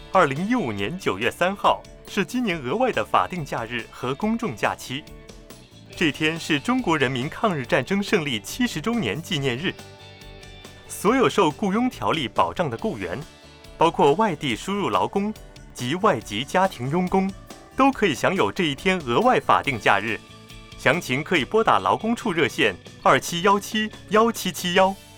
2015年9月3号是今年额外的法定假日和公众假期。这天是中国人民抗日战争胜利70周年纪念日。所有受雇佣条例保障的雇员，包括外地输入劳工及外籍家庭佣工，都可以享有这一天额外法定假日。详情可以拨打劳工处热线27171771。